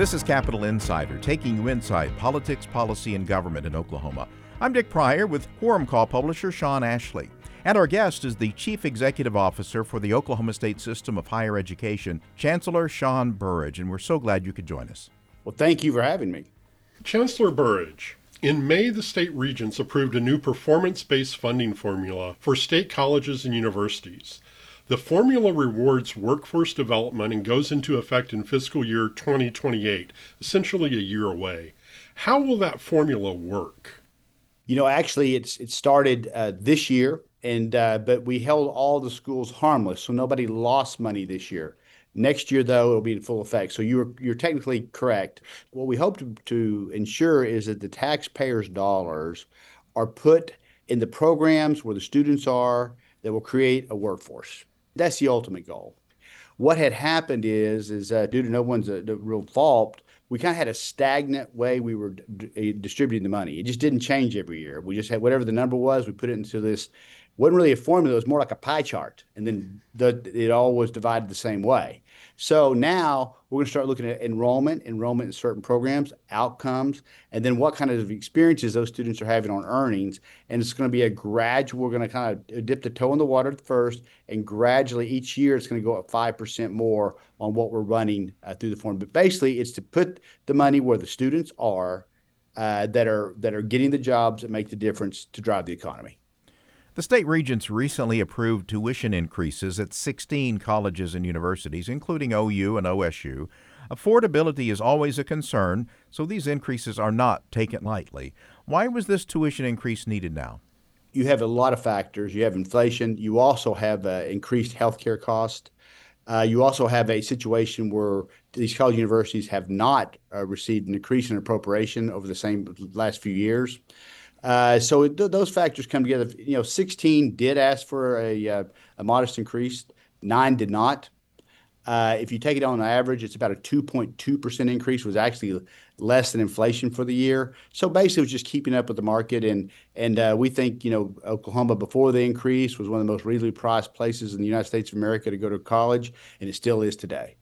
This is Capital Insider, taking you inside politics, policy, and government in Oklahoma. I'm Dick Pryor with Quorum Call publisher Sean Ashley. And our guest is the Chief Executive Officer for the Oklahoma State System of Higher Education, Chancellor Shawn Burrage, and we're so glad you could join us. Well, thank you for having me. Chancellor Burrage, in May, the state regents approved a new performance-based funding formula for state colleges and universities. The formula rewards workforce development and goes into effect in fiscal year 2028, essentially a year away. How will that formula work? You know, actually, it started this year, but we held all the schools harmless, so nobody lost money this year. Next year, though, it'll be in full effect. So you're technically correct. What we hope to ensure is that the taxpayers' dollars are put in the programs where the students are that will create a workforce. That's the ultimate goal. What had happened is due to no one's real fault, we kind of had a stagnant way we were distributing the money. It just didn't change every year. We just had whatever the number was, we put it into this. Wasn't really a formula, it was more like a pie chart, and then it all was divided the same way. So now we're going to start looking at enrollment in certain programs, outcomes, and then what kind of experiences those students are having on earnings. And it's going to be a gradual, we're going to kind of dip the toe in the water at first, and gradually each year it's going to go up 5% more on what we're running through the form. But basically it's to put the money where the students are that are getting the jobs that make the difference to drive the economy. The state regents recently approved tuition increases at 16 colleges and universities, including OU and OSU. Affordability is always a concern, so these increases are not taken lightly. Why was this tuition increase needed now? You have a lot of factors. You have inflation. You also have increased healthcare costs. You also have a situation where these college universities have not received an increase in appropriation over the same last few years. So those factors come together. 16 did ask for a modest increase. 9 did not. If you take it on average, it's about a 2.2% increase, was actually less than inflation for the year. So basically, it was just keeping up with the market. And we think, Oklahoma before the increase was one of the most reasonably priced places in the United States of America to go to college, and it still is today.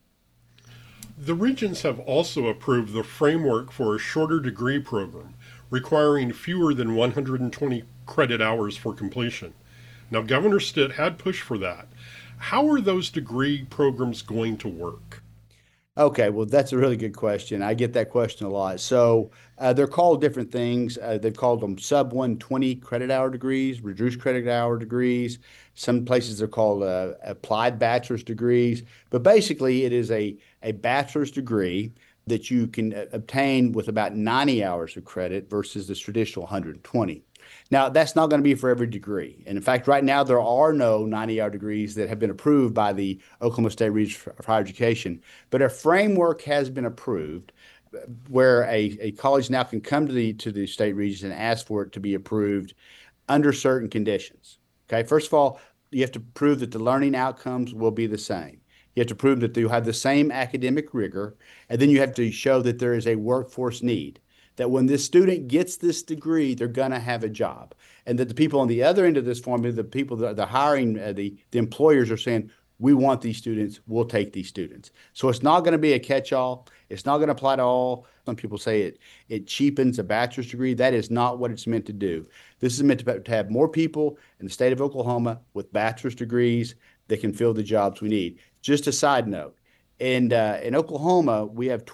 The regents have also approved the framework for a shorter degree program, requiring fewer than 120 credit hours for completion. Now, Governor Stitt had pushed for that. How are those degree programs going to work? Okay, well, that's a really good question. I get that question a lot. So they're called different things. They've called them sub 120 credit hour degrees, reduced credit hour degrees. Some places they're called applied bachelor's degrees. But basically, it is a bachelor's degree that you can obtain with about 90 hours of credit versus the traditional 120. Now, that's not going to be for every degree. And in fact, right now, there are no 90-hour degrees that have been approved by the Oklahoma State Regents for Higher Education. But a framework has been approved where a college now can come to the state regents and ask for it to be approved under certain conditions. Okay, first of all, you have to prove that the learning outcomes will be the same. You have to prove that you have the same academic rigor, and then you have to show that there is a workforce need, that when this student gets this degree, they're going to have a job, and that the people on the other end of this formula, the people that are hiring, the employers are saying, we want these students, we'll take these students. So it's not going to be a catch-all. It's not going to apply to all. Some people say it cheapens a bachelor's degree. That is not what it's meant to do. This is meant to have more people in the state of Oklahoma with bachelor's degrees that can fill the jobs we need. Just a side note, in Oklahoma, we have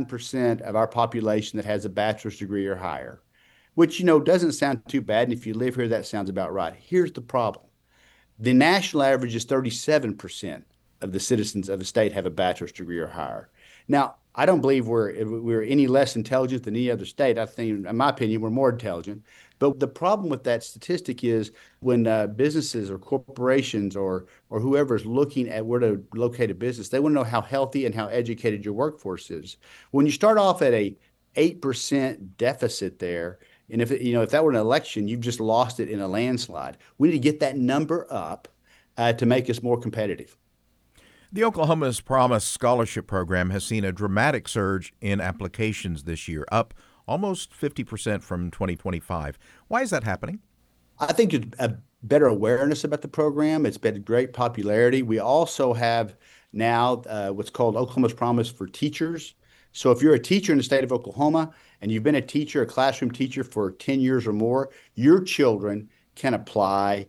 29% of our population that has a bachelor's degree or higher, which, doesn't sound too bad. And if you live here, that sounds about right. Here's the problem. The national average is 37% of the citizens of the state have a bachelor's degree or higher. Now, I don't believe we're any less intelligent than any other state. I think, in my opinion, we're more intelligent. But the problem with that statistic is when businesses or corporations or whoever is looking at where to locate a business, they want to know how healthy and how educated your workforce is. When you start off at a 8% deficit there, and if that were an election, you've just lost it in a landslide. We need to get that number up to make us more competitive. The Oklahoma's Promise Scholarship Program has seen a dramatic surge in applications this year, up almost 50% from 2025. Why is that happening? I think it's a better awareness about the program. It's been great popularity. We also have now what's called Oklahoma's Promise for Teachers. So if you're a teacher in the state of Oklahoma and you've been a teacher, a classroom teacher for 10 years or more, your children can apply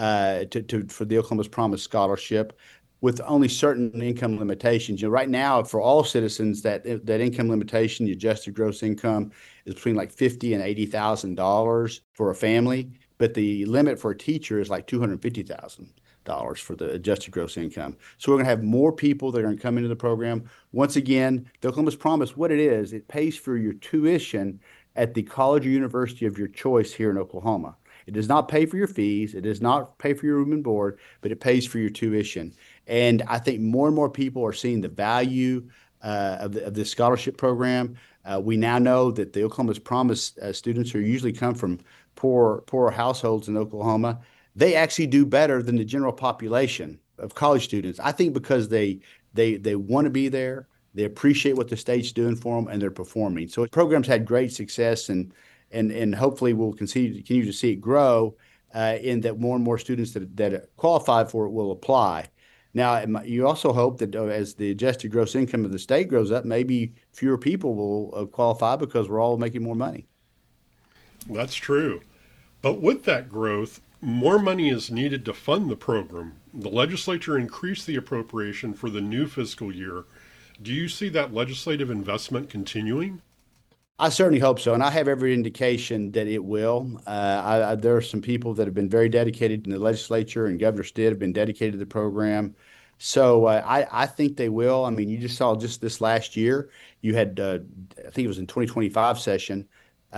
for the Oklahoma's Promise Scholarship with only certain income limitations. Right now, for all citizens, that income limitation, the adjusted gross income, is between like $50,000 and $80,000 for a family, but the limit for a teacher is like $250,000 for the adjusted gross income. So we're going to have more people that are going to come into the program. Once again, the Oklahoma's Promise, what it is, it pays for your tuition at the college or university of your choice here in Oklahoma. It does not pay for your fees. It does not pay for your room and board, but it pays for your tuition. And I think more and more people are seeing the value of this scholarship program. We now know that the Oklahoma's Promise students who usually come from poor households in Oklahoma, they actually do better than the general population of college students. I think because they want to be there, they appreciate what the state's doing for them, and they're performing. So the program's had great success, and hopefully we'll continue to see it grow in that more and more students that qualify for it will apply. Now, you also hope that as the adjusted gross income of the state grows up, maybe fewer people will qualify because we're all making more money. That's true. But with that growth, more money is needed to fund the program. The legislature increased the appropriation for the new fiscal year. Do you see that legislative investment continuing? I certainly hope so, and I have every indication that it will. There are some people that have been very dedicated in the legislature, and Governor Stitt have been dedicated to the program. So I think they will. I mean, you just saw just this last year, you had, I think it was in 2025 session,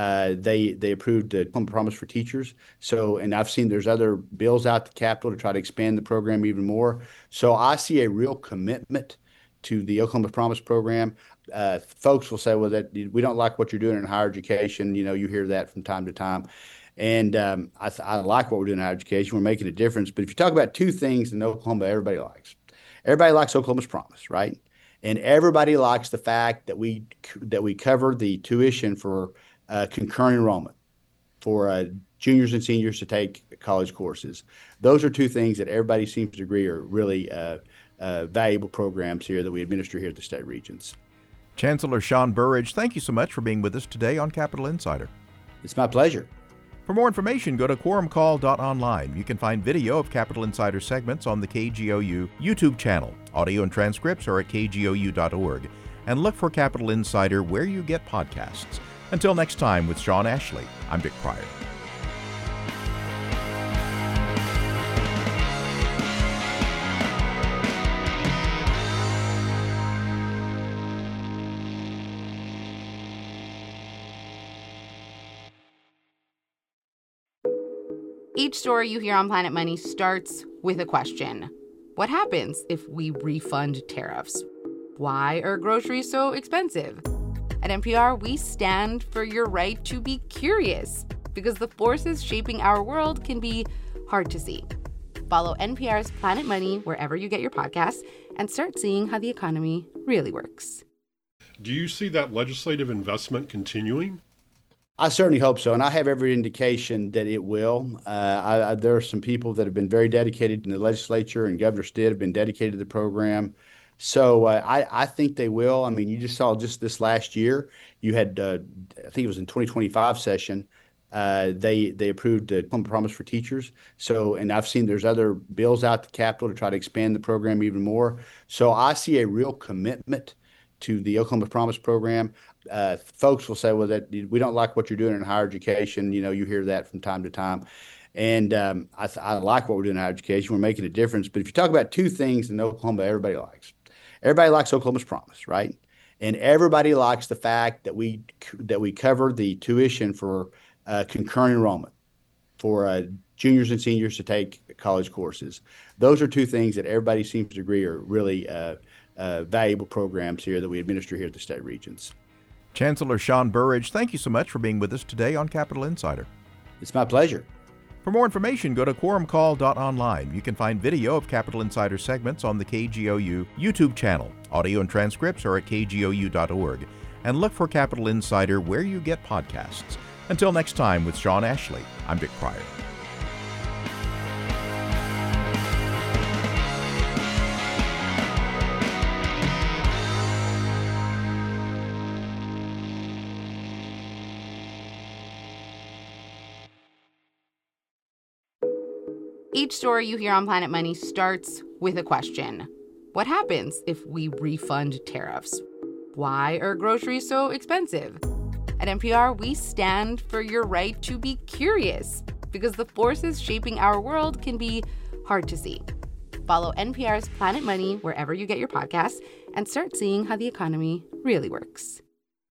they approved the Oklahoma Promise for Teachers. So, and I've seen there's other bills out the Capitol to try to expand the program even more. So I see a real commitment to the Oklahoma Promise program. Folks will say, well, that we don't like what you're doing in higher education. You hear that from time to time. And I like what we're doing in higher education. We're making a difference. But if you talk about two things in Oklahoma, everybody likes Oklahoma's Promise, right? And everybody likes the fact that we cover the tuition for concurrent enrollment for juniors and seniors to take college courses. Those are two things that everybody seems to agree are really valuable programs here that we administer here at the state regents. Chancellor Sean Burridge, thank you so much for being with us today on Capitol Insider. It's my pleasure. For more information, go to quorumcall.online. You can find video of Capitol Insider segments on the KGOU YouTube channel. Audio and transcripts are at kgou.org. And look for Capitol Insider where you get podcasts. Until next time, with Sean Ashley, I'm Dick Pryor. Each story you hear on Planet Money starts with a question. What happens if we refund tariffs? Why are groceries so expensive? At NPR, we stand for your right to be curious because the forces shaping our world can be hard to see. Follow NPR's Planet Money wherever you get your podcasts and start seeing how the economy really works. Do you see that legislative investment continuing? I certainly hope so, and I have every indication that it will. There are some people that have been very dedicated in the legislature, and Governor Stitt have been dedicated to the program. So I think they will. I mean, you just saw just this last year, you had, I think it was in 2025 session, they approved the Oklahoma Promise for Teachers. So, and I've seen there's other bills out the Capitol to try to expand the program even more. So I see a real commitment to the Oklahoma Promise program. Folks will say, well, that we don't like what you're doing in higher education. You hear that from time to time. And I like what we're doing in higher education. We're making a difference. But if you talk about two things in Oklahoma, everybody likes Oklahoma's Promise, right? And everybody likes the fact that we cover the tuition for concurrent enrollment for juniors and seniors to take college courses. Those are two things that everybody seems to agree are really valuable programs here that we administer here at the state regents. Chancellor Sean Burridge, thank you so much for being with us today on Capitol Insider. It's my pleasure. For more information, go to quorumcall.online. You can find video of Capitol Insider segments on the KGOU YouTube channel. Audio and transcripts are at kgou.org. And look for Capitol Insider where you get podcasts. Until next time, with Sean Ashley, I'm Dick Pryor. Each story you hear on Planet Money starts with a question. What happens if we refund tariffs? Why are groceries so expensive? At NPR, we stand for your right to be curious because the forces shaping our world can be hard to see. Follow NPR's Planet Money wherever you get your podcasts and start seeing how the economy really works.